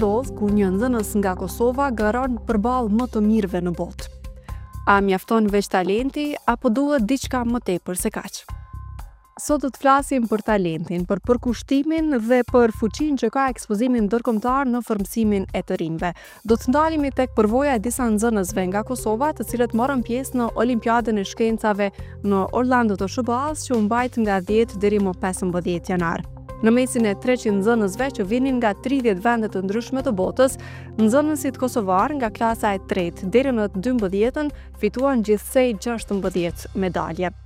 ndodh kur një nxënës nga Kosova garon përballë më të mirëve në botë? A mjafton veç talenti apo duhet diçka më tepër se kaq? Sot do të flasim për talentin, për përkushtimin dhe për fuqinë që ka ekspozimi ndërkombëtar në formësimin e të rinjve. Do të ndalemi tek përvoja e disa nxënësve nga Kosova, të cilët morën pjesë në Olimpiadën e shkencave në Orlando të SBA-s, që u mbajt nga 10 deri më 15 janar. Në mesin e 300 nxënësve që vinin nga 30 vende të ndryshme të botës, nxënësit kosovar nga klasa e 3 deri në 12 fituan gjithsej 16 medalje.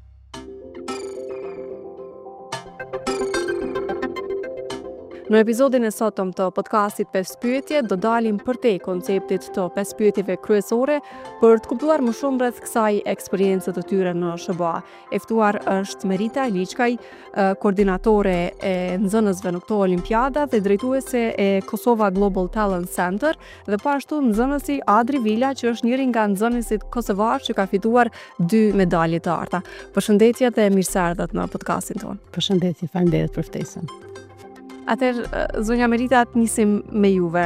Në episodin e sotëm të podcastit 5 pyetje do dalim përtej konceptit të 5 pyetjeve kryesore për të kuptuar më shumë rreth kësaj eksperiencë të tyre në SBA. E ftuar është Merita Liçkaj, koordinatore e nxënësve në këto olimpiada dhe drejtuese e Kosova Global Talent Center, dhe po ashtu nxënësi Adri Vila, që është njëri nga nxënësit kosovar që ka fituar 2 medalje të arta. Përshëndetje dhe mirë se ardhët në podcastin tonë. Përshëndetje, faleminderit për ftesën. Atëherë, zonja Merita, të nisim me juve.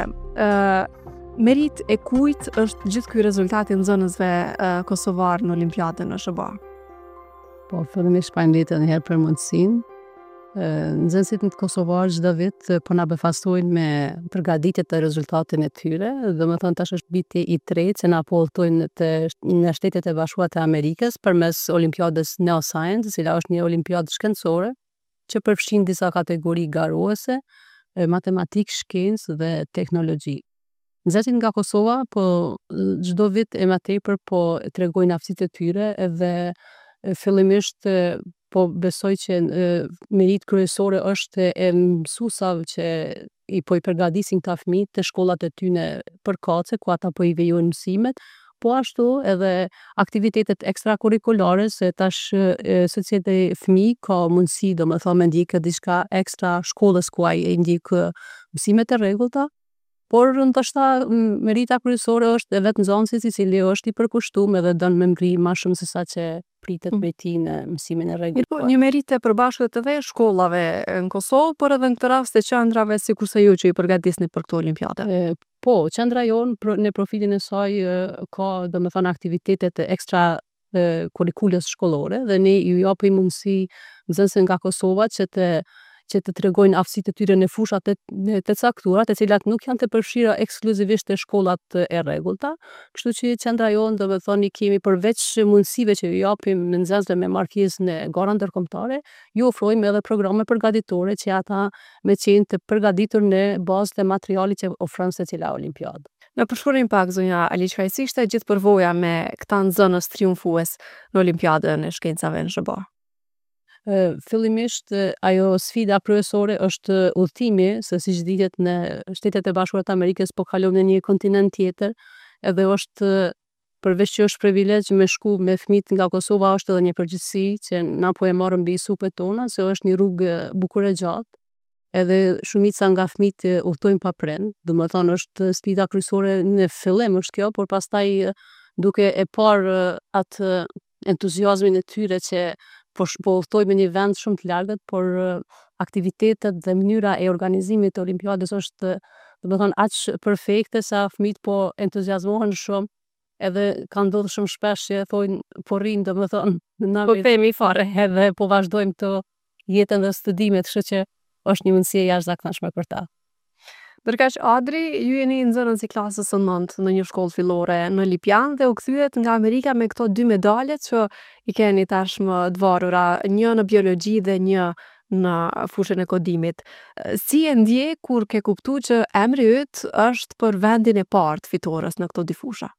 Merit e kujt është gjithë ky rezultati i nxënësve kosovar në Olimpiadën në SBA? Po, fillimisht faleminderit edhe një herë për mundësinë. Nxënësit kosovar çdo vit po na befastojnë me përgatitje të rezultatin e tyre, domethënë tash është viti i tretë që na udhtojnë në Shtetet e Bashkuara të Amerikës përmes Olimpiadës Neoscience, e cila është një olimpiadë shkencore që përfshin disa kategori garuese, matematikë, shkencë dhe teknologji. Nxënësit nga Kosova po çdo vit e më tepër po tregojnë aftësitë e tyre, edhe fillimisht po besoj që merit kryesore është e mësuesave që i përgatisin këta fëmijë të shkollat e tyre përkatëse, ku ata po i vejojnë mësimet, po ashtu edhe aktivitetet ekstrakurrikulare, se tash secili fëmijë ka mundësi, domethënë, me ndjekë diçka ekstra shkollës ku ai i ndjek mësimet e rregullta, por ndoshta merita kryesore është e vetë nxënësit, i cili është i përkushtuar edhe don me ngri më shumë se sa që pritet me ti në mësimin e rregullt. Një meritë e përbashkët edhe shkollave në Kosovë, por edhe në këtë rast e qendrave sikurse ju që i përgatisni për këto olimpiade. Po, qendra jonë në profilin e saj ka, domethënë, aktivitetet ekstra kurrikulës shkollore, dhe ne ju japim mundësi nxënësve nga Kosova që të tregojnë aftësitë e tyre në fusha të caktuara, të cilat nuk janë të përfshira ekskluzivisht te shkollat e rregullta. Kështu që qendra jonë, domethënë, i kemi përveç mundësive që ju japim nxënësve me markesë në gara ndërkombëtare, ju ofrojmë edhe programe përgatitore që ata me qenë të përgatitur në bazë të materialit që ofron secila olimpiadë. Në përshkruajmë pak, zonja Liçkaj, si ishte gjithë përvoja me këta nxënës triumfues në Olimpiadën e shkencave në SBA? Fillimisht ajo sfida kryesore është udhëtimi, se siç dihet në Shtetet e Bashkuara të Amerikës po kalojmë në një kontinent tjetër, edhe është, përveç që është privilegj me shku me fëmijët nga Kosova, është edhe një përgjegjësi që na po e marrëm mbi supet tona, se është një rrugë bukur e gjatë, edhe shumica nga fëmijët udhtojnë pa prind, domethënë është sfida kryesore në fillim është kjo, por pastaj duke e parë atë entuziazmin e tyre që po udhtojmë në një vend shumë të largët, por aktivitetet dhe mënyra e organizimit të olimpiadës është, domethënë, aq perfekte sa fëmijët po entuziazmohen shumë, edhe ka ndodhur shumë shpesh që thonë po rrim, domethënë, na Po themi fare. edhe po vazhdojmë të jetën dhe studimet, kështu që është një mundësi e jashtëzakonshme për ta. Ndërkaq Adri, ju jeni nxënës i klasës së 9 në një shkollë fillore në Lipjan dhe u kthyet nga Amerika me këto 2 medalje që i keni tashmë të varura, një në biologji dhe një në fushën e kodimit. Si e ndje kur ke kuptuar që emri yt është për vendin e parë të fitores në këto dy fusha?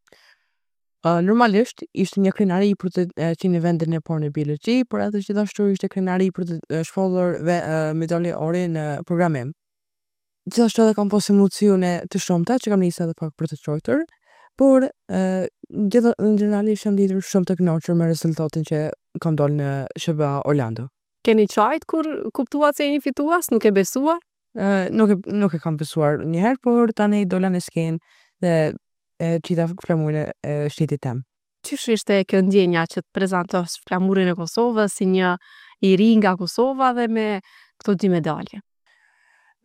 Normalisht ishte një krenari për të qenë në vendin e parë në biologji, por edhe gjithashtu ishte krenari për të shkollur medalje ore në programim. Gjithashtu edhe kam pasur emocione të shumta që kam nisur edhe pak për të qojtur, por në generalisht jam lidhur shumë të kënaqur me rezultatin që kam dalë në SBA Orlando. Keni qajt kur kuptuat se jeni fitues? Nuk e besuar? Nuk e kam besuar njëherë, por tani dola në skenë dhe qita flamurin e shtetit tem. Qysh ishte kjo ndjenja që të prezantosh flamurin e Kosovës si një i ri nga Kosova dhe me këto 2 medalje?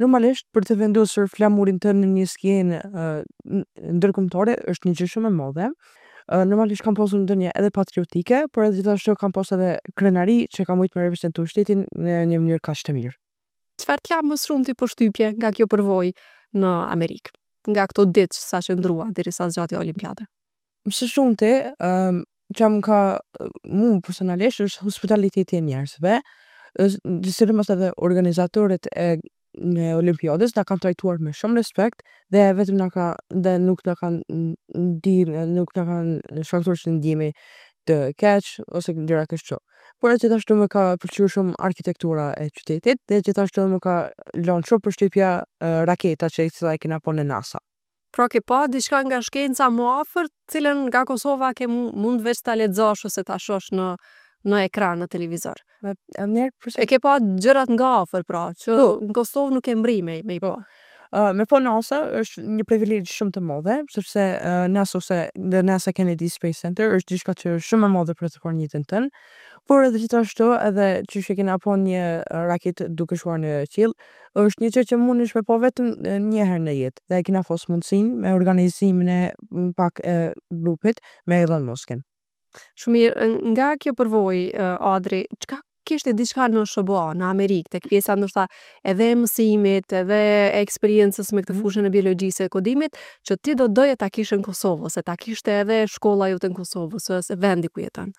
Normalisht për të vendosur flamurin tënd në një skenë ndërkombëtare është një gjë shumë e madhe. Normalisht kam pasur ndonjë edhe patriotike, por edhe gjithashtu kam pasur edhe krenari që kam mujt me reprezentu shtetin në një mënyrë kaq të mirë. Çfarë t'ja më shumë ti përshtypje nga kjo përvojë në Amerikë? Nga këto ditë sa që ndrua derisa zgjati Olimpiade. Më së shumti, që më ka mu personalisht është hospitaliteti e njerëzve, sidomos edhe organizatorët e Olimpiadës na kanë trajtuar me shumë respekt dhe vetëm nuk na kanë nuk na kanë shkaktuar që ndjehemi të keq ose gjëra kështu. Por gjithashtu më ka pëlqyer shumë arkitektura e qytetit dhe gjithashtu më ka lënë shumë përshtypja raketa që e kena po në NASA. Pra ke pa diçka nga shkenca më afër, cilën nga Kosova ke mund veç ta lexosh ose ta shohsh në ekran në televizor. E ke pa gjërat nga afër pra, që në Kosovë nuk e mbri me i pa. Me po NASA është një privilegj shumë të madhe, sepse NASA ose the NASA Kennedy Space Center është diçka që është shumë e madhe për të parë në jetën tënë, por edhe gjithashtu edhe që kena po një raket duke shkuar në qiell, është një gjë që mundesh me pa vetëm një herë në jetë. Dhe kena pas mundësinë me organizimin e pak grupit me Elon Muskin. Shumë mirë, nga kjo përvojë, Adri, çka kishte diçka në SBA, në Amerikë, tek pjesa ndoshta edhe e mësimit, edhe e eksperiencës me këtë fushën e biologjisë e kodimit, që ti do doje ta kishe në Kosovë, ose ta kishte edhe shkolla jote në Kosovë, ose vendi ku jeton?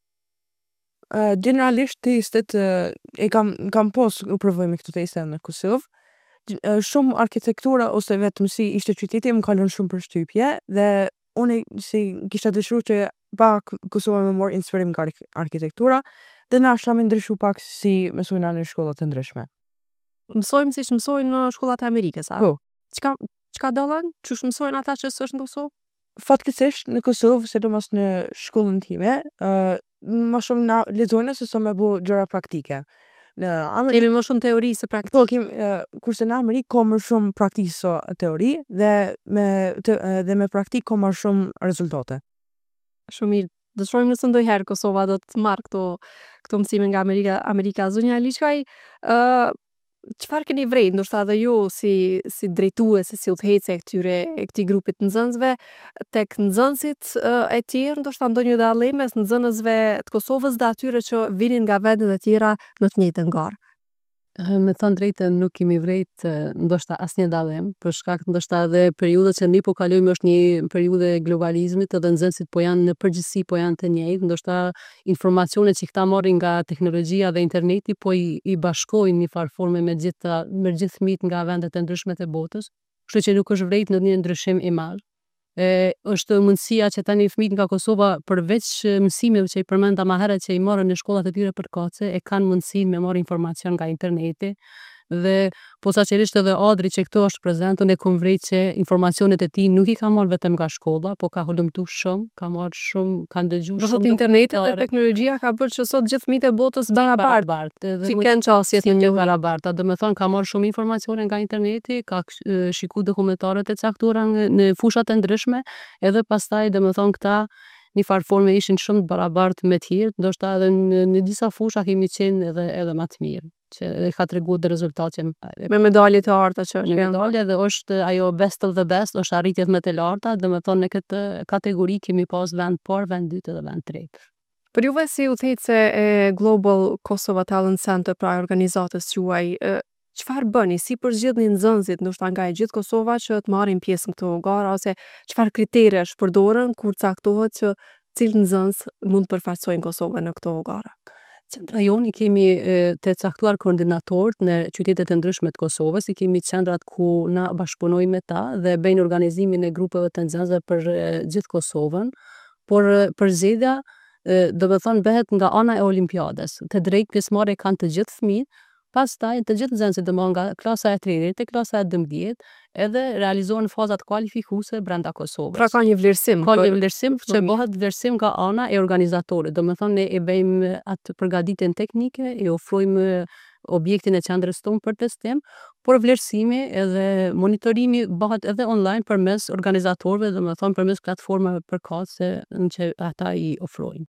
Generalisht testet e kam pas provoj me këto teste në Kosovë. Shumë arkitektura ose vetëm si ishte qyteti më ka lënë shumë përshtypje dhe unë si kisha dëshiruar që pak Kosova me morë inspirim nga arkitektura dhe na me ndryshu pak si mësojnë në shkollat të ndryshme. Mësojmë si që mësojnë në shkollat e Amerikës, a? Po. Çka dallan? Çush mësojnë ata që s'është në Kosovë? Fatkeqësisht në Kosovë, sidomos në shkollën time, më shumë na lexojnë se sa më bëu gjëra praktike. Në Amerikë Kemi më shumë teori se praktikë. Po, kurse në Amerikë ka më shumë praktikë se teori dhe me praktikë ka më shumë rezultate. Shumë mirë. Do të shohim nëse ndonjëherë Kosova do të marrë këto mësime nga Amerika. Zonja Liçkaj, çfarë keni vrejtë, ndoshta edhe ju si drejtuese, si udhëhecë e këtij grupit të nxënësve, tek nxënësit e tjerë, ndoshta ndonjë dallim mes nxënësve të Kosovës dhe atyre që vinin nga vendet e tjera në të njëjtën garë? Me thënë drejtën nuk kemi vrejt ndoshta asnjë dallim, për shkak ndoshta edhe periudhët që ne po kalojmë është një periudhë e globalizmit, edhe nxënësit po janë në përgjithësi po janë të njëjtë, ndoshta informacionet që këta marrin nga teknologjia dhe interneti po i bashkojnë në farë forme me gjithë fëmijët nga vendet e ndryshme të botës, kështu që nuk është vrejt në një ndryshim i madh. Është mundësia që tani fëmijët nga Kosova përveç mësimeve që i përmenda më herët që i marrin në shkollat e tyre përkatëse e kanë mundësinë me marrë informacion nga interneti dhe posaçërisht edhe Adri që këtu është prezant, unë e kam vrejt që informacionet e tij nuk i ka marrë vetëm nga shkolla, po ka hulumtu shumë, ka marrë shumë, kanë dëgjuar shumë. Interneti dhe teknologjia ka bërë që sot gjithë fëmijët e botës barabartë, si kanë çësje të njëjta barabarta. Domethënë ka marrë shumë informacione nga interneti, ka shikuar dokumentaret e caktuara në fushat e ndryshme, edhe pastaj domethënë këta në farë forme ishin shumë të barabartë me të tjerë, ndoshta edhe në disa fusha kemi qenë edhe më të mirë, që ka treguar dhe rezultate me medalje të arta që me medalje dhe është ajo best of the best, është arritjet më të larta, domethënë në këtë kategori kemi pas vend parë, vend dytë dhe vend tretë. Për juve si udhëhecë e Global Kosovo Talent Center, pra organizatës juaj, çfarë bëni, si përzgjidhni nxënësit ndoshta nga e gjithë Kosova që të marrin pjesë në këto gara, ose çfarë kriterësh përdoren kur caktohet që cilë nxënës mund të përfaqësojnë Kosovën në këto gara? Centra joni kemi të caktuar koordinatorët në qytetet e ndryshme të Kosovës, i kemi qendrat ku na bashkëpunojmë me ta dhe bëjnë organizimin e grupeve të nxënësve për gjithë Kosovën, por përzgjedhja do të thonë bëhet nga ana e Olimpiadës. Të drejtë pjesëmarrje kanë të gjithë fëmijët, pastaj të gjithë nxënësit do nga klasa e 3 deri te klasa e 12 edhe realizohen fazat kualifikuese brenda Kosovës. Pra ka një vlerësim. Ka një vlerësim që bëhet vlerësim nga ana e organizatorit. Domethënë ne e bëjmë atë përgatitjen teknike, i ofrojmë objektin e qendrës tonë për testim, por vlerësimi edhe monitorimi bëhet edhe online përmes organizatorëve, domethënë përmes platformave përkatëse që ata i ofrojnë.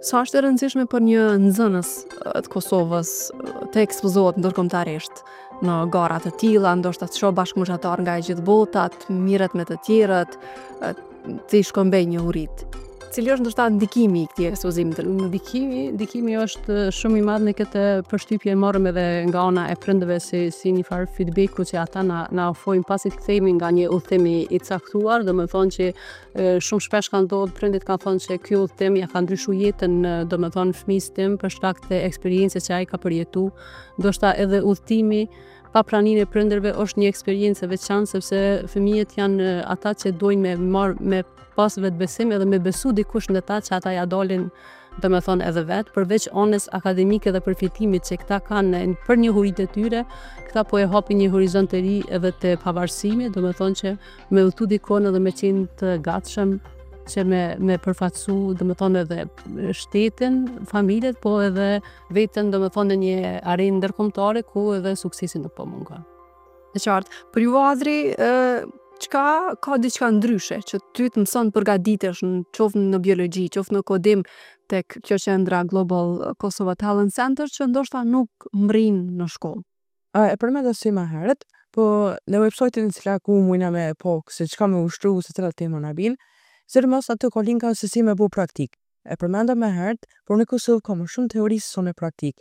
Sa është e rëndësishme për një nxënës të Kosovës të ekspozohet ndërkombëtarisht në gara të tilla, ndoshta të shoh bashkëmoshatar nga e gjithë bota, të mirret me të tjerët, të i shkëmbej njohuritë. Cili është ndoshta ndikimi i këtij ekspozimi? Ndikimi është shumë i madh në këtë përshtypje e marrëm edhe nga ana e prindërve si një farë feedbacku që ata na ofrojnë pasi të kthehemi nga një udhëtim i caktuar, domethënë që shumë shpesh ka ndodhur prindit kanë thënë se ky udhëtim ja ka ndryshuar jetën, domethënë fëmijës tim për shkak të eksperiencës që ai ka përjetuar, ndoshta edhe udhëtimi pa praninë e prindërve është një eksperiencë e veçantë sepse fëmijët janë ata që dojnë me pas vetbesim edhe me besu dikush në ta që ata ja dalin domethënë edhe vetë, përveç anës akademike dhe përfitimit që këta kanë për njohuritë e tyre, këta po e hapin një horizont të ri edhe të pavarësimit, domethënë që me udhëtu dikon edhe me qenë të gatshëm që me përfaqësu domethënë edhe shtetin, familjet, po edhe veten domethënë në një arenë ndërkombëtare ku edhe suksesi nuk po mungon. E qartë. Për ju Adri, çka ka diçka ndryshe që ty të mëson përgatitesh qoftë në biologji, qoftë në kodim tek kjo qendra Global Kosovo Talent Center që ndoshta nuk mrin në shkollë? E përmenda si më herët, po në website-in cila ku mujna me se çka me ushtru se cilat tema na bin, sidomos aty ka linka se si me bu praktik. E përmenda më herët, por në Kosovë ka më shumë teori se sa në praktik.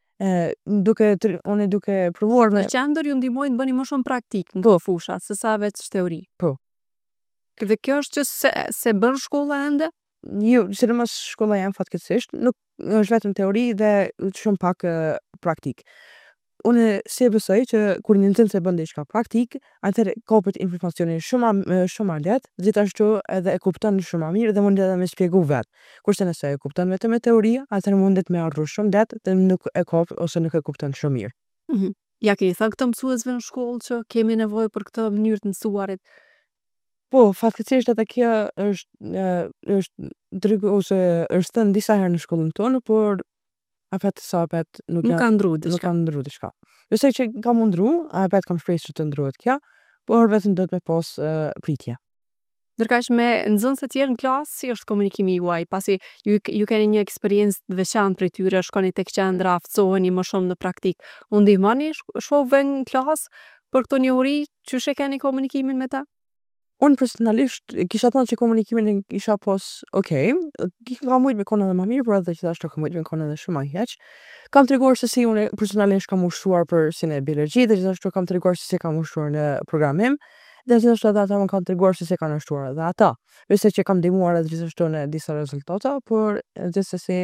Unë duke provuar Në qendër ju ndihmojnë të bëni më shumë praktik në fusha se sa vetë teori. Po. Dhe kjo është që se bën shkolla ende? Jo, sidomos shkolla jam fatkeqësisht, nuk është vetëm teori dhe shumë pak praktik. Unë si e besoj që kur një nxënës e bën diçka praktik, atëherë kapet informacionin shumë ma lehtë, gjithashtu edhe e kupton shumë ma mirë dhe mundet edhe me shpjegu vetë. Kurse nëse e kupton vetëm me teori, atëherë mundet me arru shumë lehtë dhe nuk e kap ose nuk e kupton shumë mirë. Ja ke i thënë këtë mësuesve në shkollë që kemi nevojë për këtë mënyrë të mësuarit? Po, fatkeqësisht edhe kjo është drygu ose është thënë disa herë në shkollën tonë, por nuk ka ndru diçka. Besoj që ka mundru, kam shpresë që të ndruhet kjo, por vetëm do të me pas pritje. Ndërkaq me nxënësit tjerë në klasë, si është komunikimi juaj? Pasi ju keni një eksperiencë të veçantë prej tyre, shkoni tek qendra, aftësoheni më shumë në praktik. U ndihmoni shokëve në klasë për këto njohuri, çysh e keni komunikimin me ta? Unë personalisht kisha thënë që komunikimin e kisha pas ka mujt me konë edhe ma mirë, por edhe gjithashtu ka mujt me konë edhe shumë ma heq. Kam treguar se si unë personalisht kam ushtuar për si në biologji dhe gjithashtu kam treguar se si kam ushtuar në programim dhe gjithashtu edhe ata më kanë treguar se si kanë ushtuar edhe ata. Besoj që kam ndihmuar edhe gjithashtu në disa rezultata, por gjithsesi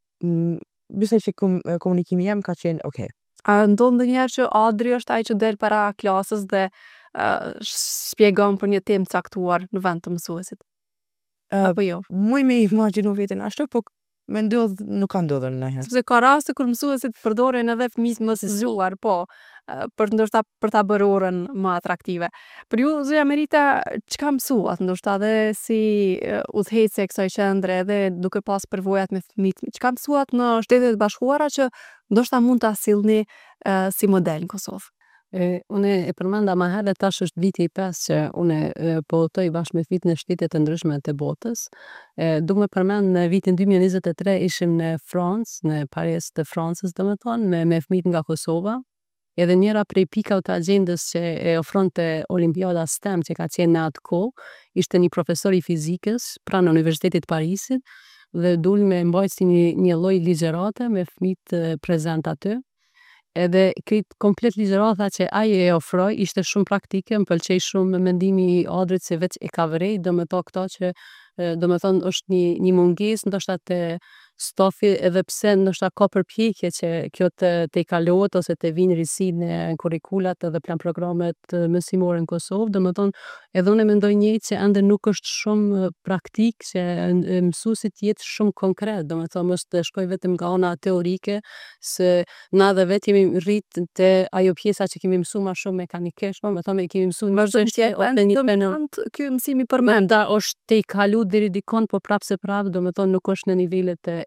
besoj që komunikimi jam ka qenë okay. A ndodh ndonjëherë që Adri është ai që del para klasës dhe shpjegon për një temë caktuar në vend të mësuesit? Apo jo? Muj me imagjinu veten ashtu, po me ndodh nuk ka ndodhur ndonjëherë. Sepse ka raste kur mësuesit përdoren edhe fëmijë më të zgjuar, për ndoshta për ta bërë orën më atraktive. Për ju, zoja Merita, çka mësuat ndoshta edhe si udhëhecë e kësaj qendre edhe duke pas përvojat me fëmijët? Çka mësuat në Shtetet e Bashkuara që ndoshta mund ta sillni si model në Kosovë? Unë e përmenda më herët, tash është viti i 5 që unë po udhtoj bashkë me fëmijët në shtete të ndryshme të botës. Duke me përmend në vitin 2023 ishim në Francë, në Paris të Francës domethënë, me fëmijët nga Kosova. Edhe njëra prej pikave të agjendës që e ofronte Olimpiada STEM që ka qenë në atë kohë, ishte një profesor i fizikës pranë Universitetit Parisit dhe dul me mbajtë si një lloj ligjërate me fëmijët prezent aty. Edhe këtë komplet ligjërata që ai e ofroi ishte shumë praktike, më pëlqej shumë mendimi i Adrit se veç e ka vrej, domethënë këto që domethënë është një mungesë ndoshta të stafi edhe pse ndoshta ka përpjekje që kjo të kalohet ose të vinë risi në kurrikulat edhe plan programet mësimore në Kosovë, domethënë edhe unë mendoj njëjtë që ende nuk është shumë praktik që mësuesi të jetë shumë konkret, domethënë mos të shkoj vetëm nga ana teorike, se na edhe vetë jemi rrit te ajo pjesa që kemi mësuar më shumë mekanikisht, domethënë kemi mësuar vazhdimisht ky mësimi përmend është te kalu deri dikon, po prapse prap domethënë nuk është në nivelet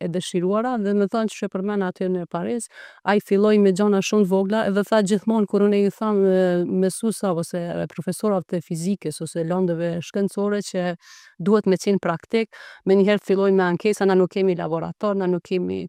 e dëshiruara dhe më thonë që përmend aty në Paris, ai filloi me gjona shumë vogla dhe tha gjithmonë kur unë i tham mësuesave ose profesorave të fizikës ose lëndëve shkencore që duhet me qenë praktik, menjëherë fillojnë me ankesa, na nuk kemi laborator, na nuk kemi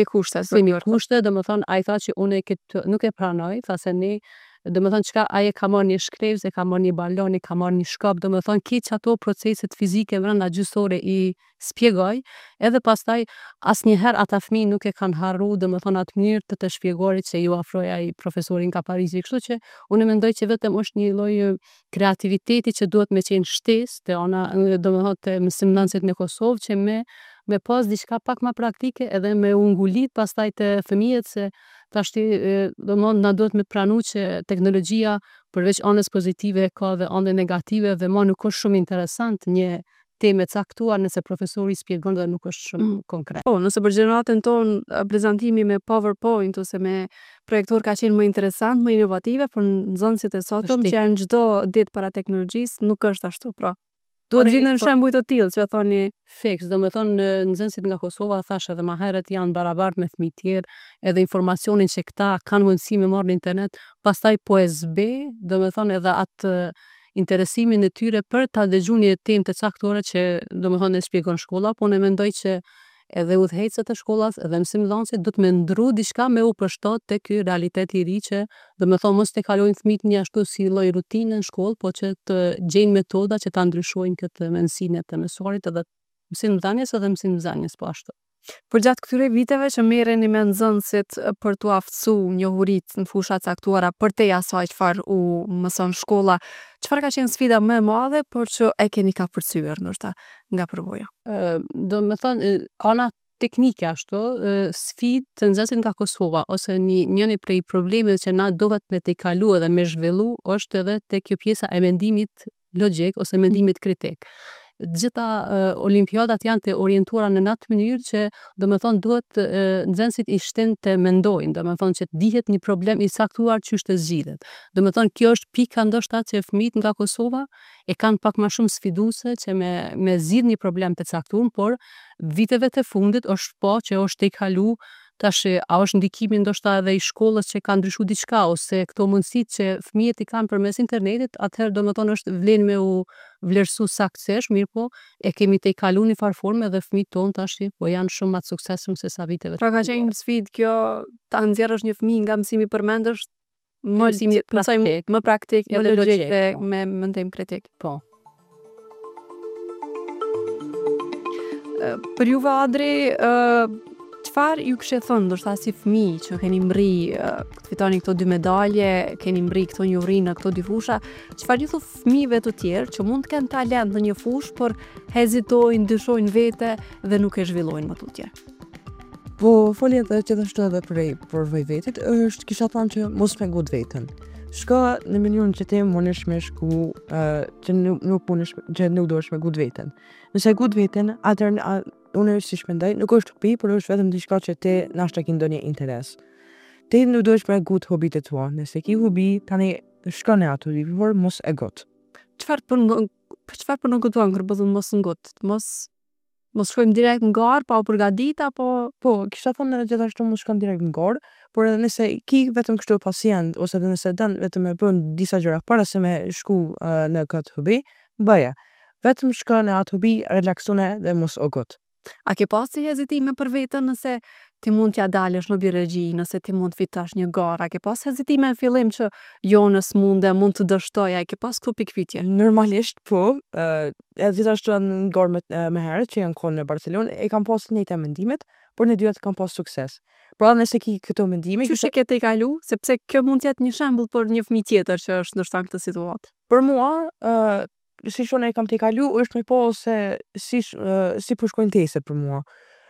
kushte, domethënë ai tha që unë këtë nuk e pranoj, tha se ne domethënë çka ai e ka marrë një shkrevës, e ka marrë një balon, e ka marrë një shkop, domethënë keq ato proceset fizike brenda gjysore i spjegoj, edhe pastaj asnjëherë ata fëmijë nuk e kanë harru domethënë atë mënyrë të shpjegorit që ju ofroi ai profesori nga Parisi, kështu që unë mendoj që vetëm është një lloj kreativiteti që duhet me qenë shtesë te ona domethënë te mësimdhënësit në Kosovë që me pas diçka pak më praktike edhe me u ngulit pastaj te fëmijët se tashti domethënë na duhet me pranu që teknologjia përveç anës pozitive ka dhe anë negative dhe ma nuk është shumë interesant një temë e caktuar nëse profesori shpjegon dhe nuk është shumë konkret. Po, nëse për gjeneratën tonë prezantimi me PowerPoint ose me projektor ka qenë më interesant, më inovative, por nxënësit e sotëm që janë çdo ditë para teknologjisë nuk është ashtu, pra. Duhet vinë në shembuj të tillë që thoni fiks, domethënë nxënësit nga Kosova thash edhe më herët janë barabartë me fëmijë tjerë, edhe informacionin që këta kanë mundësi me marrë në internet, pastaj po e zbe, domethënë edhe atë interesimin e tyre për ta dëgjuar një temë të caktuar që domethënë e shpjegon shkolla, po ne mendoj që edhe udhëhecët e shkollas edhe mësimdhënësit do të me ndru diçka me u përshtat te ky realitet i ri që domethënë mos te kalojnë fëmijët një ashtu si lloj rutine në shkollë, po që të gjejnë metoda që ta ndryshojnë këtë mendsinë të mësuarit edhe mësimdhënies edhe mësimdhënies po ashtu. Përgjatë këtyre viteve që merreni me nxënësit për t'u aftësuar njohuritë në fusha caktuara përtej asaj çfarë u mëson shkolla, çfarë ka qenë sfida më e madhe por që e keni kapërcyer ndoshta nga përvoja? Domethënë ana teknike ashtu, sfidë të nxënësit nga Kosova ose njëri prej problemeve që na duhet me t'i kalu edhe me zhvillu është edhe te kjo pjesa e mendimit logjik ose mendimit kritik. Gjitha olimpiadat janë të orientuara në atë mënyrë që domethënë duhet nxënësit i shtin të mendojnë, domethënë që të dihet një problem i saktuar çysh të zgjidhet. Domethënë kjo është pika ndoshta që fëmijët nga Kosova e kanë pak më shumë sfiduese që me zgjidh një problem të caktuar, por viteve të fundit është po që është e kalu tash a është ndikimi ndoshta edhe i shkollës që ka ndryshuar diçka ose këto mundësitë që fëmijët i kanë përmes internetit, atëherë domethënë është vlen me u vlerësu saktësisht, mirë po e kemi te kalu një farë forme dhe fëmijët tonë tash po janë shumë më të suksesshëm se sa viteve. Pra ka qenë sfidë kjo ta nxjerrësh një fëmijë nga mësimi përmendësh më praktik, edhe logjik dhe me mendim kritik. Po. Për juve Adri, çfarë ju kishe thënë ndoshta si fëmijë që keni mri të fitoni këto 2 medalje, keni mri këto njohuri në këto 2 fusha, çfarë ju thu fëmijëve të tjerë që mund të kenë talent në një fushë, por hezitojnë, dyshojnë vete dhe nuk e zhvillojnë më tutje? Po, folja edhe gjithashtu edhe për vetit, është kisha thënë që mos pengut veten. Shko në mënyrën që ti mundesh me shku që nuk duhesh me gut veten. Nëse gut veten, atëherë unë si shpendaj, nuk është hobi, por është vetëm diçka që ti nashta ke ndonjë interes. Ti nuk duhesh me gut hobitë tua. Nëse ke hobi, tani shko në ato por mos e gut. Çfarë po nuk gëtuan kur bëllën mos ngut? Mos shkojmë direkt në garë, pa u përgadit, apo... Po, kisha thënë edhe gjithashtu mos shkon direkt në garë, por edhe nëse ki vetëm kështu pacient, ose edhe nëse dën vetëm me bën disa gjëra para se me shku në këtë hobi, bëje. Vetëm shko në atë hobi, relaksune dhe mos o gut. A ke pas si hezitime për vetën nëse ti mund t'ja dalësh në biologji, nëse ti mund fitash një garë, a ke pas hezitime në fillim që jo nësë mund të dështoj, a ke pas këtu pikpyetje? Normalisht po, edhe gjithashtu në garë me herët që janë konë në Barcelonë, e kam pas njëjta mendimet, por në dyat kam pas sukses. Pra nëse ki këto mendime... Qysh e ke te kalu? Sepse kjo mund t'jetë një shembull për një fëmijë tjetër që është ndoshta në këtë situatë. Për mua, si shone e kam te kalu, është me po se si përshkojnë teset për mua.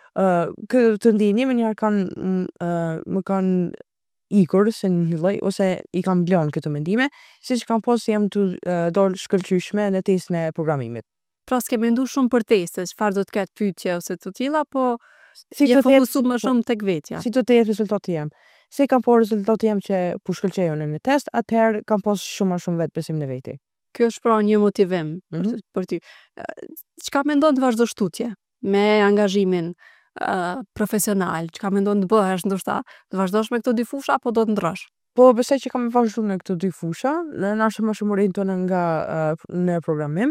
Këtë ndjenjë më njërë më kanë ikur se një lloj ose i kam blon këto mendime, siç kam pas jam të dal shkëlqyeshme në testën e programimit. Pra s'ke mendu shumë për testet, çfarë do të ketë pyetje ose të tilla, po je fokusuar më shumë tek vetja. Si do të jetë rezultati jam. Se kam po rezultati jam që po shkëlqejon në test, atëherë kam pas shumë më shumë vetbesim në veti. Kjo është pra një motivim për ty. Çka mendon të vazhdosh tutje me angazhimin profesional, çka mendon të bëhesh, ndoshta të vazhdosh me këto dy fusha apo do të ndrosh? Po besoj që kam me vazhdu në këto dy fusha, na shumë më shumë orientuar nga në programim.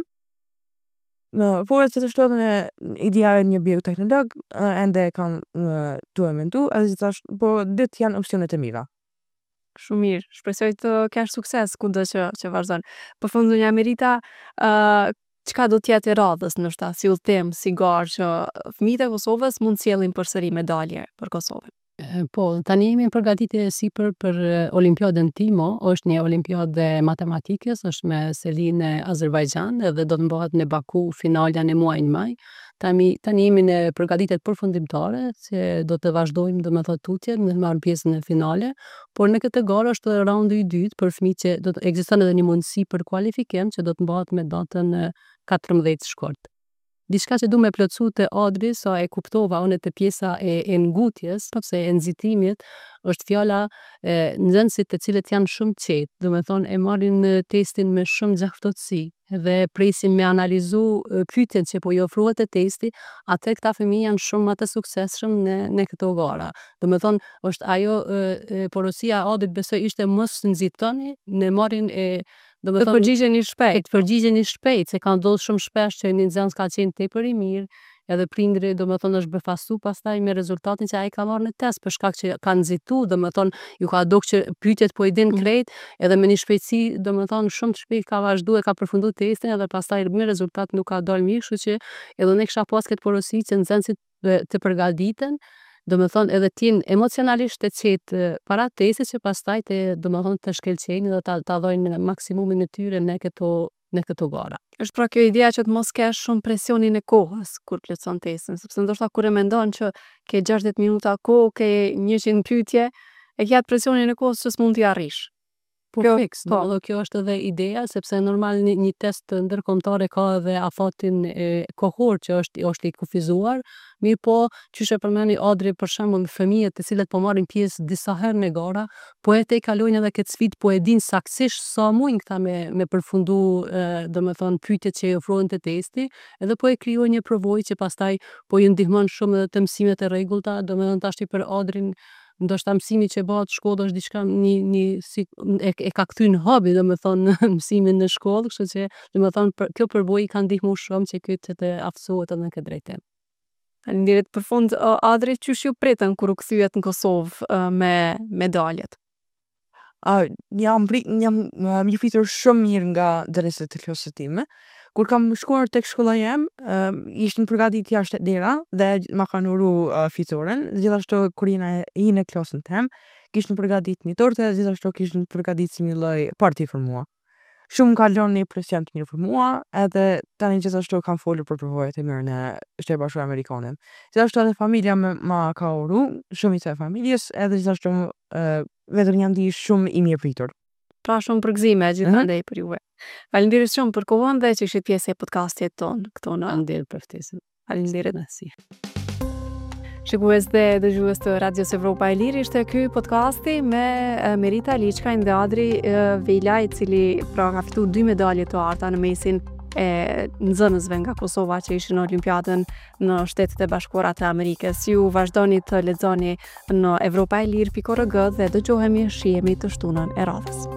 Po e të shto në ideja e një bioteknolog, ende kam tu e mendu, edhe po dit janë opsionet e mira. Shumë mirë, shpresoj të kesh sukses kudo që vazhdon. Përfundonja Merita, çka do t'jetë e radhës ndoshta si udhtim, si garë që fëmijët e Kosovës mund sjellin përsëri medalje për Kosovën. Po, tani jemi përgatitje sipër për Olimpiadën Timo, është një olimpiadë matematikës, është me selin e Azerbajxhan edhe do të mbahet në Baku finalja në muajin maj. Tani jemi në përgatitjet përfundimtare, që do të vazhdojmë domethënë tutje në marrë pjesën në finale, por në këtë garë është raundi i dytë për fëmijët që do të ekziston edhe një mundësi për kualifikim që do të mbahet me datën 14 shkort. Diçka që du me plotësu të Adri, sa e kuptova unë të pjesa e ngutjes, ose e nxitimit, është fjala nxënësit të cilët janë shumë qetë, do me thonë e marrin testin me shumë gjaftotësi dhe presin me analizu pyetjen që po i ofruhet të testi, atë këta fëmijë janë shumë më të suksesshëm në këto gara. Do me thonë, është ajo porosia Adrit besoj ishte mos nxitoni në marrjen e të përgjigjeni shpejt. Të përgjigjeni shpejt, se ka ndodhur shumë shpesh që një nxënës ka qenë tepër i mirë, edhe prindri domethënë është befastu pastaj me rezultatin që ai ka marrë në test për shkak që ka nxitu, domethënë ju ka dogë që pyetjet po i din krejt, edhe me një shpejtësi domethënë shumë të shpejt ka vazhduar ka përfunduar testin edhe pastaj me rezultat nuk ka dalë mirë, kështu që edhe ne kisha pas këtë porosi që nxënësit të përgatiten, domethënë edhe t'jenë emocionalisht të qetë para testit që pastaj domethënë të shkëlqejnë dhe ta dhojnë maksimumin e tyre në këto gara. Është pra kjo ideja që të mos kesh shumë presionin e kohës kur plotson testin, sepse ndoshta kur e mendon që ke 60 minuta kohë, ke 100 pyetje, e ke atë presionin e kohës që s'mund t'i arrish. Kjo është edhe ideja, sepse normal një test ndërkombëtar ka edhe afatin kohor që është i kufizuar, mirë po, qysh e përmeni Adri për shembull fëmijët të cilët po marrin pjesë disa herë në gara, po e te kalojnë edhe këtë sfidë, po e din saktësisht sa mujnë këta me përfundu domethënë pyetjet që i ofrohen te testi, edhe po e krijojnë një përvojë që pastaj po ju ndihmon shumë edhe të mësimet e rregullta, domethënë tash për Adrin ndoshta mësimi që bëhet shkollë është diçka e ka kthy në hobi domethënë mësimin në shkollë, kështu që domethënë kjo përvojë ka ndihmuar shumë që ky të aftësohet edhe në këtë drejtim. Faleminderit për fund Adri, çysh ju pritën kur u kthyet në Kosovë me medaljet? Jam një fitur shumë mirë nga nxënësit të klasës time. Kur kam shkuar tek shkolla jem, ishin përgatitur jashtë dera dhe ma kanë uru fitoren. Gjithashtu kur i në klasën tem, kishin përgatitur një tortë dhe gjithashtu kishin përgatitur si një lloj parti për mua. Shumë ka lënë një presion të mirë për mua, edhe tani gjithashtu kam folur për përvojat e mira në Shtetet Bashkuara Amerikane. Gjithashtu edhe familja ma ka uru, shumica e familjes, edhe gjithashtu vetëm jam di shumë i mirë pritur. Pra shumë përgëzime gjithandej për juve. Faleminderit shumë për kohën dhe që ishit pjesë e podcastit tonë këtu në. Faleminderit për ftesën. Faleminderit. Shikues dhe dëgjues të Radios Evropa e Lirë, ishte ky podcasti me Merita Liçkajn dhe Adri Vejla, i cili pra ka fituar 2 medalje të arta në mesin e nxënësve nga Kosova që ishin në Olimpiadën në Shtetet e Bashkuara të Amerikës. Ju vazhdoni të lexoni në evropaelir.org dhe dëgjohemi shihemi të shtunën e radhës.